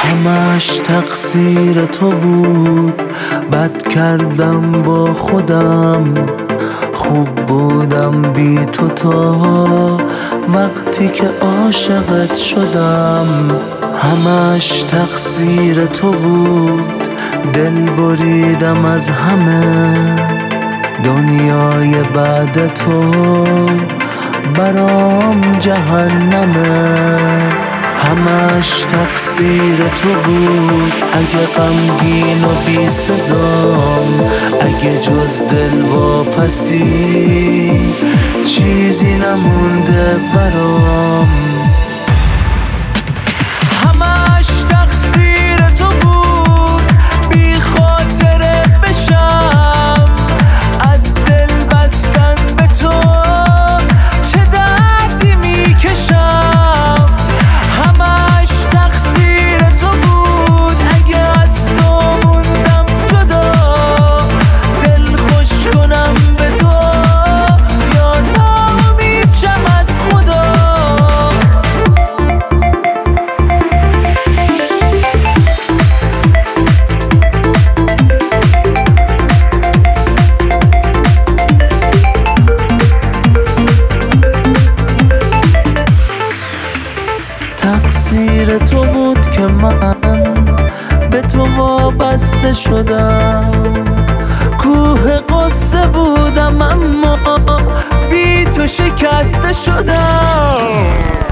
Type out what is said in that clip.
همش تقصیر تو بود، بد کردم با خودم، خوب بودم بی تو تا وقتی که عاشقت شدم. همش تقصیر تو بود، دل بریدم از همه، دنیای بعد تو برام جهنمه. همش تقصیر تو بود، اگه غمگین و بی صدام، اگه جز دل واپسی چیزی نمونده برام. همش تقصیر تو بود، بی خاطره بشم از دل بستن به تو، چه دردی میکشم. همش تقصیر تو بود، اگه از تو موندم جدا، دل خوش کنم به تو یا ناامید شم از خدا. تقصیر تو بود که من به تو وابسته شدم، کوه قصه بودم اما بی تو شکسته شدم.